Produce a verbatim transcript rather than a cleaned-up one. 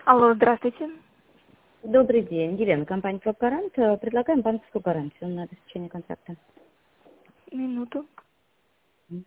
Алло, здравствуйте. Добрый день, Елена, компания «Флопгарант». Э, Предлагаем банковскую гарантию на обеспечение контракта. Минуту. М.